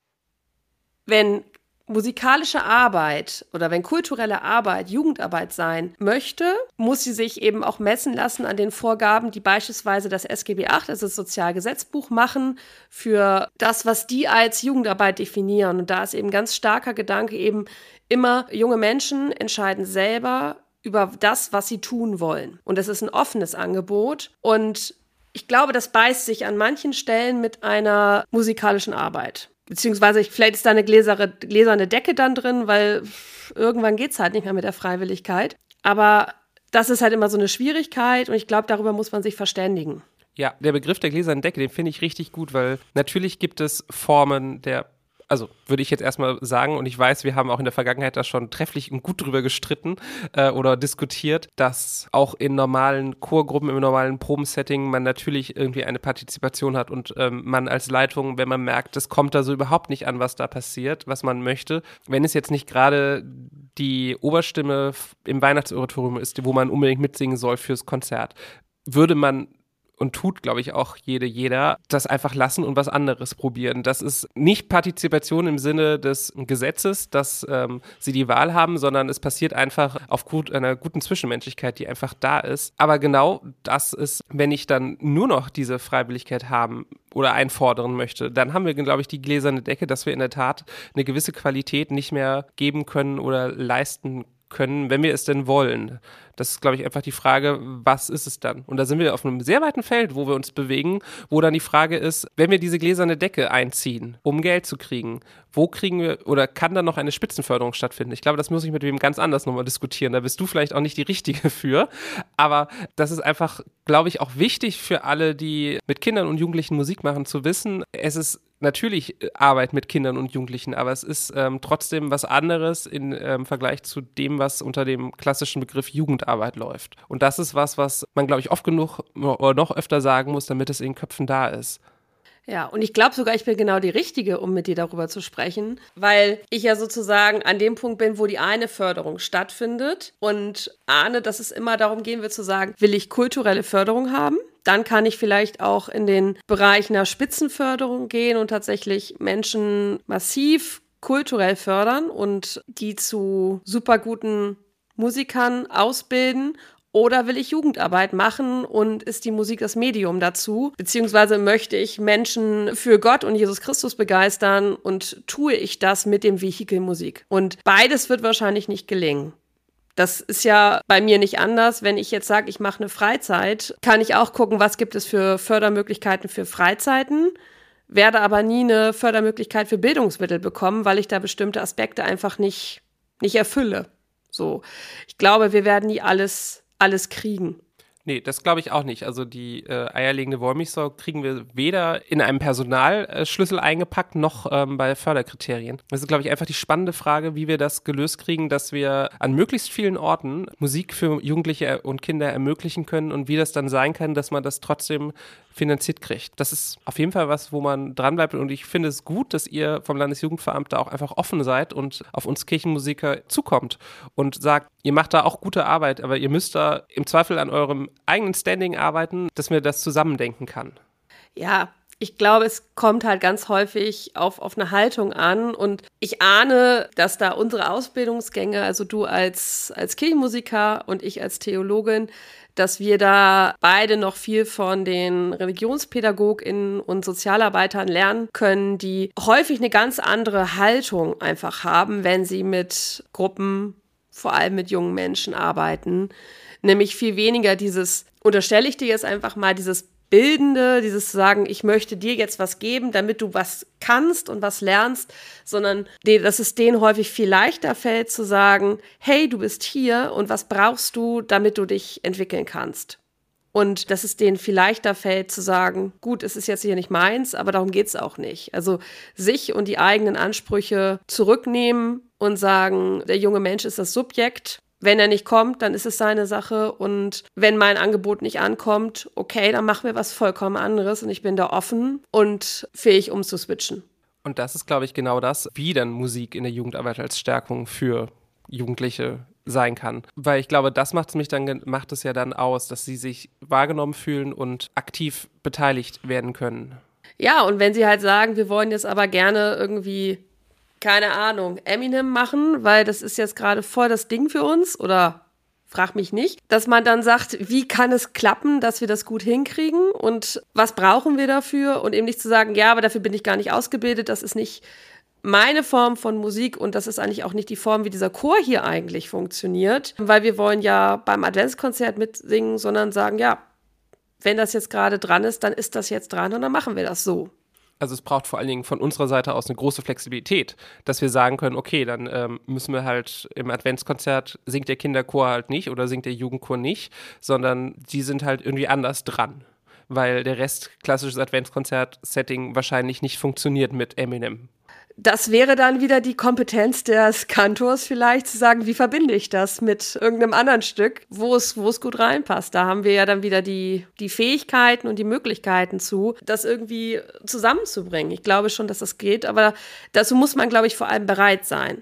Wenn musikalische Arbeit oder wenn kulturelle Arbeit Jugendarbeit sein möchte, muss sie sich eben auch messen lassen an den Vorgaben, die beispielsweise das S G B acht, also das Sozialgesetzbuch, machen für das, was die als Jugendarbeit definieren. Und da ist eben ganz starker Gedanke eben immer, junge Menschen entscheiden selber über das, was sie tun wollen. Und das ist ein offenes Angebot. Und ich glaube, das beißt sich an manchen Stellen mit einer musikalischen Arbeit. Beziehungsweise vielleicht ist da eine gläsere, gläserne Decke dann drin, weil irgendwann geht es halt nicht mehr mit der Freiwilligkeit. Aber das ist halt immer so eine Schwierigkeit und ich glaube, darüber muss man sich verständigen. Ja, der Begriff der gläsernen Decke, den finde ich richtig gut, weil natürlich gibt es Formen der, also würde ich jetzt erstmal sagen, und ich weiß, wir haben auch in der Vergangenheit da schon trefflich und gut drüber gestritten äh, oder diskutiert, dass auch in normalen Chorgruppen, im normalen Probensetting man natürlich irgendwie eine Partizipation hat und ähm, man als Leitung, wenn man merkt, es kommt da so überhaupt nicht an, was da passiert, was man möchte, wenn es jetzt nicht gerade die Oberstimme im Weihnachtsoratorium ist, wo man unbedingt mitsingen soll fürs Konzert, würde man und tut, glaube ich, auch jede, jeder, das einfach lassen und was anderes probieren. Das ist nicht Partizipation im Sinne des Gesetzes, dass ähm, sie die Wahl haben, sondern es passiert einfach aufgrund einer guten Zwischenmenschlichkeit, die einfach da ist. Aber genau das ist, wenn ich dann nur noch diese Freiwilligkeit haben oder einfordern möchte, dann haben wir, glaube ich, die gläserne Decke, dass wir in der Tat eine gewisse Qualität nicht mehr geben können oder leisten können, wenn wir es denn wollen. Das ist, glaube ich, einfach die Frage, was ist es dann? Und da sind wir auf einem sehr weiten Feld, wo wir uns bewegen, wo dann die Frage ist, wenn wir diese gläserne Decke einziehen, um Geld zu kriegen, wo kriegen wir oder kann da noch eine Spitzenförderung stattfinden? Ich glaube, das muss ich mit wem ganz anders nochmal diskutieren. Da bist du vielleicht auch nicht die Richtige für. Aber das ist einfach, glaube ich, auch wichtig für alle, die mit Kindern und Jugendlichen Musik machen, zu wissen, es ist natürlich Arbeit mit Kindern und Jugendlichen, aber es ist ähm, trotzdem was anderes im ähm, Vergleich zu dem, was unter dem klassischen Begriff Jugendarbeit läuft. Und das ist was, was man, glaube ich, oft genug oder noch öfter sagen muss, damit es in den Köpfen da ist. Ja, und ich glaube sogar, ich bin genau die Richtige, um mit dir darüber zu sprechen, weil ich ja sozusagen an dem Punkt bin, wo die eine Förderung stattfindet und ahne, dass es immer darum gehen wird zu sagen, will ich kulturelle Förderung haben? Dann kann ich vielleicht auch in den Bereich einer Spitzenförderung gehen und tatsächlich Menschen massiv kulturell fördern und die zu super guten Musikern ausbilden. Oder will ich Jugendarbeit machen und ist die Musik das Medium dazu? Beziehungsweise möchte ich Menschen für Gott und Jesus Christus begeistern und tue ich das mit dem Vehikel Musik? Und beides wird wahrscheinlich nicht gelingen. Das ist ja bei mir nicht anders. Wenn ich jetzt sage, ich mache eine Freizeit, kann ich auch gucken, was gibt es für Fördermöglichkeiten für Freizeiten, werde aber nie eine Fördermöglichkeit für Bildungsmittel bekommen, weil ich da bestimmte Aspekte einfach nicht, nicht erfülle. So, ich glaube, wir werden nie alles alles kriegen. Nee, das glaube ich auch nicht. Also die äh, eierlegende Wollmilchsau kriegen wir weder in einem Personalschlüssel eingepackt, noch ähm, bei Förderkriterien. Das ist, glaube ich, einfach die spannende Frage, wie wir das gelöst kriegen, dass wir an möglichst vielen Orten Musik für Jugendliche und Kinder ermöglichen können und wie das dann sein kann, dass man das trotzdem finanziert kriegt. Das ist auf jeden Fall was, wo man dranbleibt und ich finde es gut, dass ihr vom Landesjugendveramt da auch einfach offen seid und auf uns Kirchenmusiker zukommt und sagt, ihr macht da auch gute Arbeit, aber ihr müsst da im Zweifel an eurem eigenen Standing arbeiten, dass man das zusammendenken kann. Ja, ich glaube, es kommt halt ganz häufig auf, auf eine Haltung an und ich ahne, dass da unsere Ausbildungsgänge, also du als, als Kirchenmusiker und ich als Theologin, dass wir da beide noch viel von den ReligionspädagogInnen und Sozialarbeitern lernen können, die häufig eine ganz andere Haltung einfach haben, wenn sie mit Gruppen, vor allem mit jungen Menschen arbeiten. Nämlich viel weniger dieses, unterstelle ich dir jetzt einfach mal, dieses Bildende, dieses Sagen, ich möchte dir jetzt was geben, damit du was kannst und was lernst, sondern dass es denen häufig viel leichter fällt zu sagen, hey, du bist hier und was brauchst du, damit du dich entwickeln kannst. Und dass es denen viel leichter fällt zu sagen, gut, es ist jetzt hier nicht meins, aber darum geht es auch nicht. Also sich und die eigenen Ansprüche zurücknehmen und sagen, der junge Mensch ist das Subjekt. Wenn er nicht kommt, dann ist es seine Sache und wenn mein Angebot nicht ankommt, okay, dann machen wir was vollkommen anderes und ich bin da offen und fähig umzuswitchen. Und das ist, glaube ich, genau das, wie dann Musik in der Jugendarbeit als Stärkung für Jugendliche sein kann. Weil ich glaube, das macht es mich dann, macht es ja dann aus, dass sie sich wahrgenommen fühlen und aktiv beteiligt werden können. Ja, und wenn sie halt sagen, wir wollen jetzt aber gerne irgendwie keine Ahnung, Eminem machen, weil das ist jetzt gerade voll das Ding für uns oder frag mich nicht, dass man dann sagt, wie kann es klappen, dass wir das gut hinkriegen und was brauchen wir dafür und eben nicht zu sagen, ja, aber dafür bin ich gar nicht ausgebildet, das ist nicht meine Form von Musik und das ist eigentlich auch nicht die Form, wie dieser Chor hier eigentlich funktioniert, weil wir wollen ja beim Adventskonzert mitsingen, sondern sagen, ja, wenn das jetzt gerade dran ist, dann ist das jetzt dran und dann machen wir das so. Also es braucht vor allen Dingen von unserer Seite aus eine große Flexibilität, dass wir sagen können, okay, dann ähm, müssen wir halt im Adventskonzert singt der Kinderchor halt nicht oder singt der Jugendchor nicht, sondern die sind halt irgendwie anders dran, weil der Rest klassisches Adventskonzert-Setting wahrscheinlich nicht funktioniert mit Eminem. Das wäre dann wieder die Kompetenz des Kantors vielleicht, zu sagen, wie verbinde ich das mit irgendeinem anderen Stück, wo es, wo es gut reinpasst. Da haben wir ja dann wieder die, die Fähigkeiten und die Möglichkeiten zu, das irgendwie zusammenzubringen. Ich glaube schon, dass das geht, aber dazu muss man, glaube ich, vor allem bereit sein.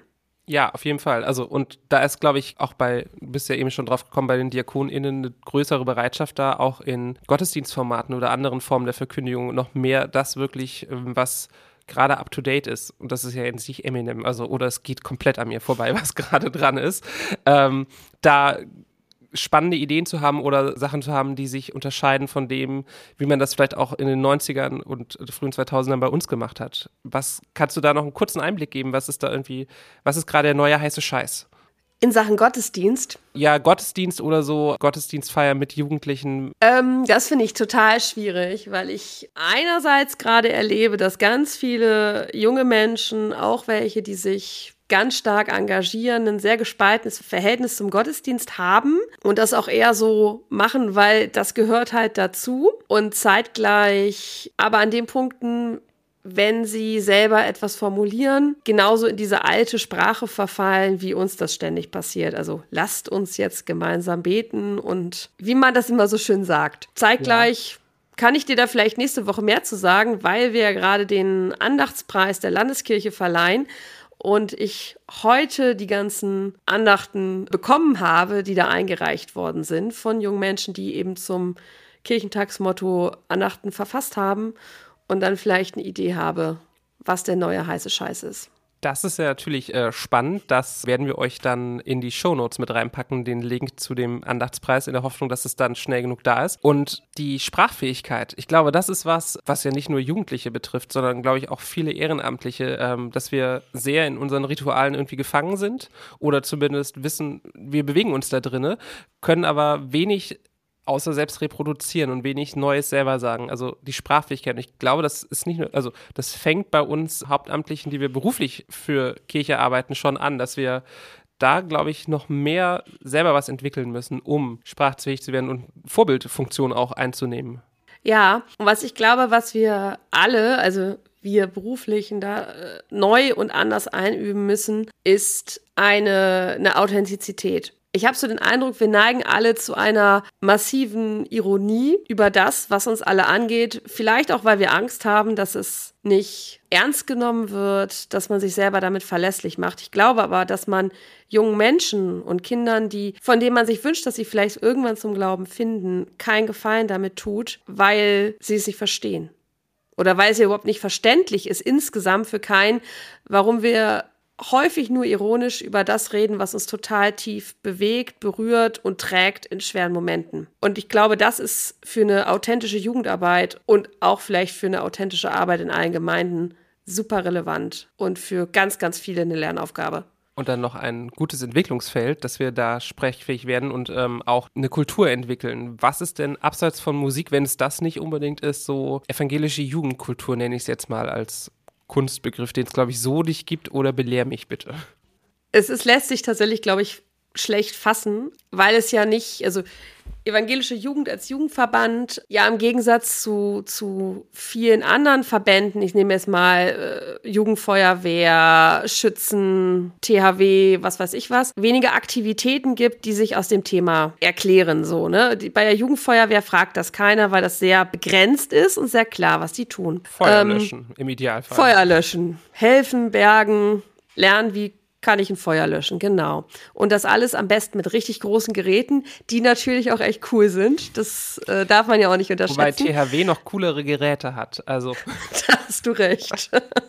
Ja, auf jeden Fall. Also, und da ist, glaube ich, auch bei, du bist ja eben schon drauf gekommen, bei den DiakonInnen eine größere Bereitschaft da, auch in Gottesdienstformaten oder anderen Formen der Verkündigung noch mehr das wirklich, ähm, was gerade up to date ist. Und das ist ja in sich Eminem, also, oder es geht komplett an mir vorbei, was gerade dran ist. Ähm, da spannende Ideen zu haben oder Sachen zu haben, die sich unterscheiden von dem, wie man das vielleicht auch in den neunzigern und frühen zweitausendern bei uns gemacht hat. Was kannst du da noch einen kurzen Einblick geben? Was ist da irgendwie, was ist gerade der neue heiße Scheiß? In Sachen Gottesdienst? Ja, Gottesdienst oder so, Gottesdienstfeier mit Jugendlichen. Ähm, das finde ich total schwierig, weil ich einerseits gerade erlebe, dass ganz viele junge Menschen, auch welche, die sich ganz stark engagieren, ein sehr gespaltenes Verhältnis zum Gottesdienst haben und das auch eher so machen, weil das gehört halt dazu und zeitgleich aber an den Punkten, wenn sie selber etwas formulieren, genauso in diese alte Sprache verfallen, wie uns das ständig passiert. Also lasst uns jetzt gemeinsam beten und wie man das immer so schön sagt. Zeitgleich ja. Kann ich dir da vielleicht nächste Woche mehr zu sagen, weil wir ja gerade den Andachtspreis der Landeskirche verleihen und ich heute die ganzen Andachten bekommen habe, die da eingereicht worden sind von jungen Menschen, die eben zum Kirchentagsmotto Andachten verfasst haben und dann vielleicht eine Idee habe, was der neue heiße Scheiß ist. Das ist ja natürlich äh, spannend. Das werden wir euch dann in die Shownotes mit reinpacken, den Link zu dem Andachtspreis, in der Hoffnung, dass es dann schnell genug da ist. Und die Sprachfähigkeit, ich glaube, das ist was, was ja nicht nur Jugendliche betrifft, sondern, glaube ich, auch viele Ehrenamtliche, ähm, dass wir sehr in unseren Ritualen irgendwie gefangen sind oder zumindest wissen, wir bewegen uns da drinne, können aber wenig außer selbst reproduzieren und wenig Neues selber sagen. Also die Sprachfähigkeit. Und ich glaube, das ist nicht nur, also das fängt bei uns Hauptamtlichen, die wir beruflich für Kirche arbeiten, schon an, dass wir da, glaube ich, noch mehr selber was entwickeln müssen, um sprachfähig zu werden und Vorbildfunktion auch einzunehmen. Ja, und was ich glaube, was wir alle, also wir Beruflichen da äh, neu und anders einüben müssen, ist eine, eine Authentizität. Ich habe so den Eindruck, wir neigen alle zu einer massiven Ironie über das, was uns alle angeht. Vielleicht auch, weil wir Angst haben, dass es nicht ernst genommen wird, dass man sich selber damit verlässlich macht. Ich glaube aber, dass man jungen Menschen und Kindern, die, von denen man sich wünscht, dass sie vielleicht irgendwann zum Glauben finden, keinen Gefallen damit tut, weil sie es nicht verstehen. Oder weil es ja überhaupt nicht verständlich ist, insgesamt für keinen, warum wir häufig nur ironisch über das reden, was uns total tief bewegt, berührt und trägt in schweren Momenten. Und ich glaube, das ist für eine authentische Jugendarbeit und auch vielleicht für eine authentische Arbeit in allen Gemeinden super relevant und für ganz, ganz viele eine Lernaufgabe. Und dann noch ein gutes Entwicklungsfeld, dass wir da sprechfähig werden und ähm, auch eine Kultur entwickeln. Was ist denn abseits von Musik, wenn es das nicht unbedingt ist, so evangelische Jugendkultur, nenne ich es jetzt mal als Kunstbegriff, den es, glaube ich, so nicht gibt, oder belehr mich bitte. Es ist, lässt sich tatsächlich, glaube ich, schlecht fassen, weil es ja nicht, also evangelische Jugend als Jugendverband, ja im Gegensatz zu, zu vielen anderen Verbänden, ich nehme jetzt mal äh, Jugendfeuerwehr, Schützen, T H W, was weiß ich was, weniger Aktivitäten gibt, die sich aus dem Thema erklären. So, ne? Die, bei der Jugendfeuerwehr fragt das keiner, weil das sehr begrenzt ist und sehr klar, was die tun. Feuer ähm, löschen, im Idealfall. Feuer löschen, helfen, bergen, lernen, wie kann ich ein Feuer löschen, genau. Und das alles am besten mit richtig großen Geräten, die natürlich auch echt cool sind. Das äh, darf man ja auch nicht unterschätzen. Wobei T H W noch coolere Geräte hat, also. Da hast du recht.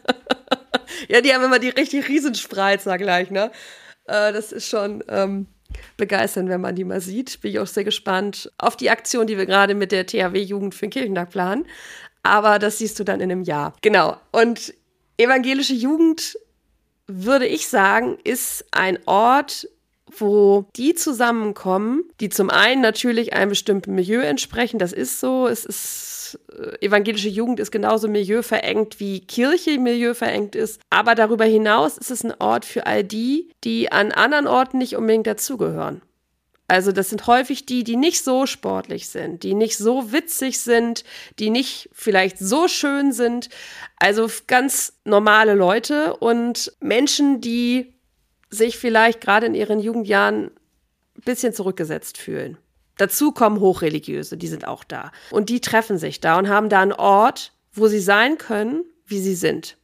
Ja, die haben immer die richtig Riesenspreizer gleich, ne? Äh, das ist schon ähm, begeisternd, wenn man die mal sieht. Bin ich auch sehr gespannt auf die Aktion, die wir gerade mit der T H W-Jugend für den Kirchentag planen. Aber das siehst du dann in einem Jahr. Genau. Und evangelische Jugend, würde ich sagen, ist ein Ort, wo die zusammenkommen, die zum einen natürlich einem bestimmten Milieu entsprechen. Das ist so. Es ist, äh, evangelische Jugend ist genauso milieuverengt, wie Kirche milieuverengt ist. Aber darüber hinaus ist es ein Ort für all die, die an anderen Orten nicht unbedingt dazugehören. Also das sind häufig die, die nicht so sportlich sind, die nicht so witzig sind, die nicht vielleicht so schön sind. Also ganz normale Leute und Menschen, die sich vielleicht gerade in ihren Jugendjahren ein bisschen zurückgesetzt fühlen. Dazu kommen Hochreligiöse, die sind auch da. Und die treffen sich da und haben da einen Ort, wo sie sein können, wie sie sind.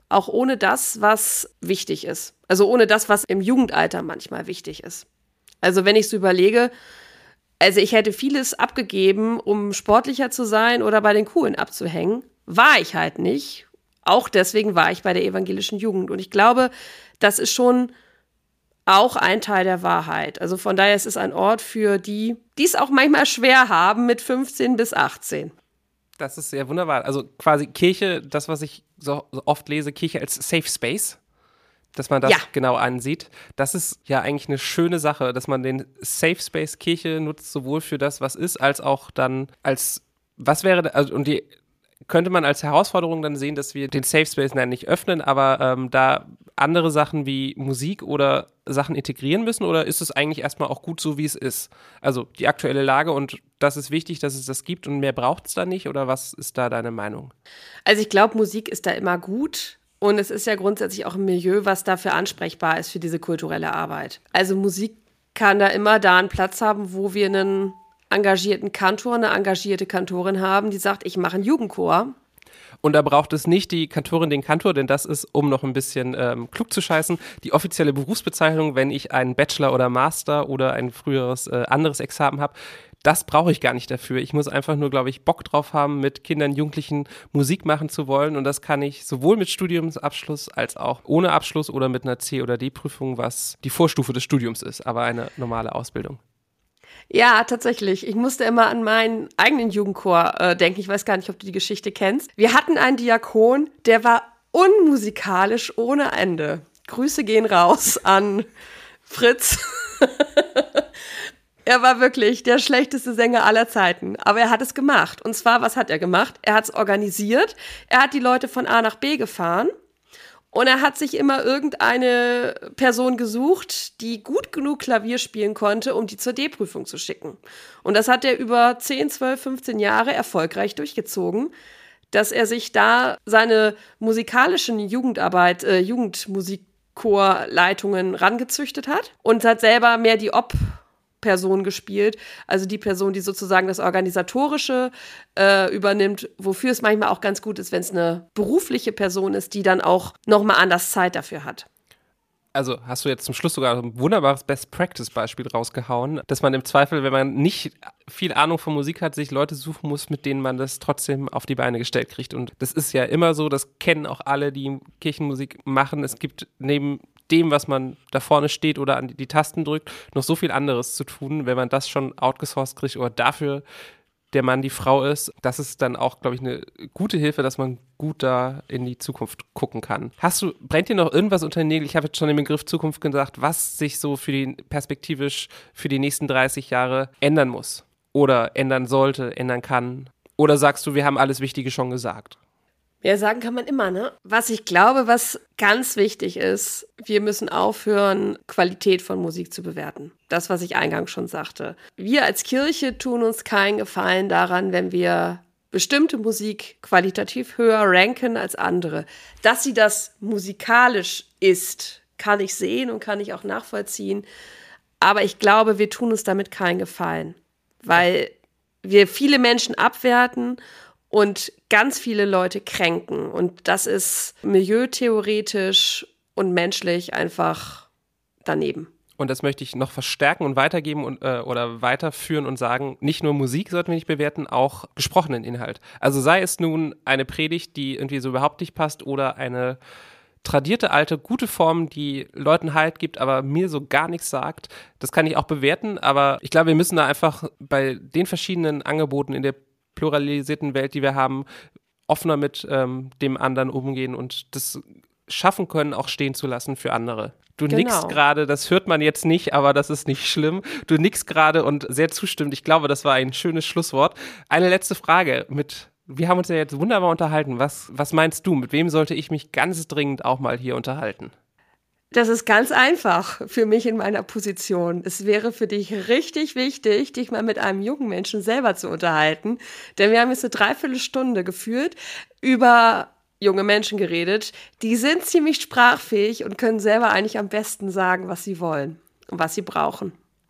auch ohne das, was wichtig ist. Also ohne das, was im Jugendalter manchmal wichtig ist. Also wenn ich so überlege, also ich hätte vieles abgegeben, um sportlicher zu sein oder bei den Coolen abzuhängen. War ich halt nicht. Auch deswegen war ich bei der evangelischen Jugend. Und ich glaube, das ist schon auch ein Teil der Wahrheit. Also von daher ist es ein Ort für die, die es auch manchmal schwer haben mit fünfzehn bis achtzehn. Das ist sehr wunderbar. Also quasi Kirche, das, was ich so, so oft lese, Kirche als Safe Space, dass man das Ja. genau ansieht. Das ist ja eigentlich eine schöne Sache, dass man den Safe Space Kirche nutzt, sowohl für das, was ist, als auch dann als, was wäre, also und die könnte man als Herausforderung dann sehen, dass wir den Safe Space nein, nicht öffnen, aber ähm, da andere Sachen wie Musik oder Sachen integrieren müssen, oder ist es eigentlich erstmal auch gut so, wie es ist? Also die aktuelle Lage, und das ist wichtig, dass es das gibt und mehr braucht es da nicht, oder was ist da deine Meinung? Also ich glaube, Musik ist da immer gut. Und es ist ja grundsätzlich auch ein Milieu, was dafür ansprechbar ist für diese kulturelle Arbeit. Also Musik kann da immer da einen Platz haben, wo wir einen engagierten Kantor, eine engagierte Kantorin haben, die sagt, ich mache einen Jugendchor. Und da braucht es nicht die Kantorin, den Kantor, denn das ist, um noch ein bisschen ähm, klug zu scheißen, die offizielle Berufsbezeichnung, wenn ich einen Bachelor oder Master oder ein früheres äh, anderes Examen habe. Das brauche ich gar nicht dafür. Ich muss einfach nur, glaube ich, Bock drauf haben, mit Kindern, Jugendlichen Musik machen zu wollen. Und das kann ich sowohl mit Studiumsabschluss als auch ohne Abschluss oder mit einer C- oder D-Prüfung, was die Vorstufe des Studiums ist, aber eine normale Ausbildung. Ja, tatsächlich. Ich musste immer an meinen eigenen Jugendchor äh, denken. Ich weiß gar nicht, ob du die Geschichte kennst. Wir hatten einen Diakon, der war unmusikalisch ohne Ende. Grüße gehen raus an Fritz. Er war wirklich der schlechteste Sänger aller Zeiten. Aber er hat es gemacht. Und zwar, was hat er gemacht? Er hat es organisiert. Er hat die Leute von A nach B gefahren. Und er hat sich immer irgendeine Person gesucht, die gut genug Klavier spielen konnte, um die zur D-Prüfung zu schicken. Und das hat er über zehn, zwölf, fünfzehn Jahre erfolgreich durchgezogen, dass er sich da seine musikalischen Jugendarbeit, äh, Jugendmusikchorleitungen rangezüchtet hat und hat selber mehr die Ob- Person gespielt, also die Person, die sozusagen das Organisatorische äh, übernimmt, wofür es manchmal auch ganz gut ist, wenn es eine berufliche Person ist, die dann auch nochmal anders Zeit dafür hat. Also hast du jetzt zum Schluss sogar ein wunderbares Best-Practice-Beispiel rausgehauen, dass man im Zweifel, wenn man nicht viel Ahnung von Musik hat, sich Leute suchen muss, mit denen man das trotzdem auf die Beine gestellt kriegt. Und das ist ja immer so, das kennen auch alle, die Kirchenmusik machen. Es gibt neben dem, was man da vorne steht oder an die, die Tasten drückt, noch so viel anderes zu tun, wenn man das schon outgesourced kriegt oder dafür der Mann die Frau ist. Das ist dann auch, glaube ich, eine gute Hilfe, dass man gut da in die Zukunft gucken kann. Hast du, brennt dir noch irgendwas unter den Nägeln? Ich habe jetzt schon den Begriff Zukunft gesagt, was sich so für die perspektivisch für die nächsten dreißig Jahre ändern muss oder ändern sollte, ändern kann? Oder sagst du, wir haben alles Wichtige schon gesagt? Ja, sagen kann man immer, ne? Was ich glaube, was ganz wichtig ist, wir müssen aufhören, Qualität von Musik zu bewerten. Das, was ich eingangs schon sagte. Wir als Kirche tun uns keinen Gefallen daran, wenn wir bestimmte Musik qualitativ höher ranken als andere. Dass sie das musikalisch ist, kann ich sehen und kann ich auch nachvollziehen. Aber ich glaube, wir tun uns damit keinen Gefallen, weil wir viele Menschen abwerten und ganz viele Leute kränken. Und das ist milieutheoretisch und menschlich einfach daneben. Und das möchte ich noch verstärken und weitergeben und, äh, oder weiterführen und sagen, nicht nur Musik sollten wir nicht bewerten, auch gesprochenen Inhalt. Also sei es nun eine Predigt, die irgendwie so überhaupt nicht passt, oder eine tradierte, alte, gute Form, die Leuten Halt gibt, aber mir so gar nichts sagt. Das kann ich auch bewerten, aber ich glaube, wir müssen da einfach bei den verschiedenen Angeboten in der pluralisierten Welt, die wir haben, offener mit ähm, dem anderen umgehen und das schaffen können, auch stehen zu lassen für andere. Du Genau. nickst gerade, das hört man jetzt nicht, aber das ist nicht schlimm. Du nickst gerade und sehr zustimmt. Ich glaube, das war ein schönes Schlusswort. Eine letzte Frage mit, wir haben uns ja jetzt wunderbar unterhalten. Was, was meinst du, mit wem sollte ich mich ganz dringend auch mal hier unterhalten? Das ist ganz einfach für mich in meiner Position. Es wäre für dich richtig wichtig, dich mal mit einem jungen Menschen selber zu unterhalten. Denn wir haben jetzt eine Dreiviertelstunde geführt, über junge Menschen geredet. Die sind ziemlich sprachfähig und können selber eigentlich am besten sagen, was sie wollen und was sie brauchen.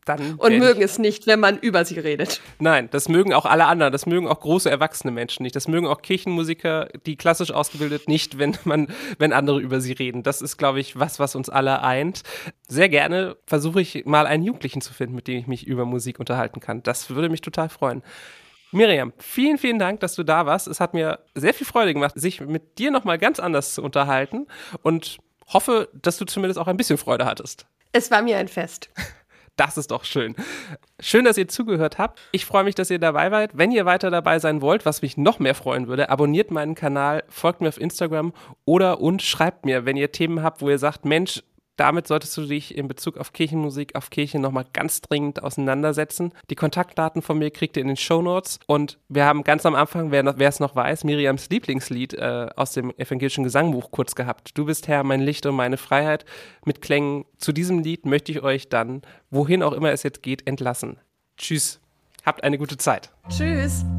Dann und mögen ich, es nicht, wenn man über sie redet. Nein, das mögen auch alle anderen. Das mögen auch große erwachsene Menschen nicht. Das mögen auch Kirchenmusiker, die klassisch ausgebildet, nicht, wenn man, wenn andere über sie reden. Das ist, glaube ich, was, was uns alle eint. Sehr gerne versuche ich mal einen Jugendlichen zu finden, mit dem ich mich über Musik unterhalten kann. Das würde mich total freuen. Miriam, vielen, vielen Dank, dass du da warst. Es hat mir sehr viel Freude gemacht, sich mit dir nochmal ganz anders zu unterhalten und hoffe, dass du zumindest auch ein bisschen Freude hattest. Es war mir ein Fest. Das ist doch schön. Schön, dass ihr zugehört habt. Ich freue mich, dass ihr dabei wart. Wenn ihr weiter dabei sein wollt, was mich noch mehr freuen würde, abonniert meinen Kanal, folgt mir auf Instagram oder und schreibt mir, wenn ihr Themen habt, wo ihr sagt, Mensch, damit solltest du dich in Bezug auf Kirchenmusik, auf Kirche nochmal ganz dringend auseinandersetzen. Die Kontaktdaten von mir kriegt ihr in den Shownotes. Und wir haben ganz am Anfang, wer es noch weiß, Miriams Lieblingslied äh, aus dem evangelischen Gesangbuch kurz gehabt. Du bist Herr, mein Licht und meine Freiheit. Mit Klängen zu diesem Lied möchte ich euch dann, wohin auch immer es jetzt geht, entlassen. Tschüss. Habt eine gute Zeit. Tschüss.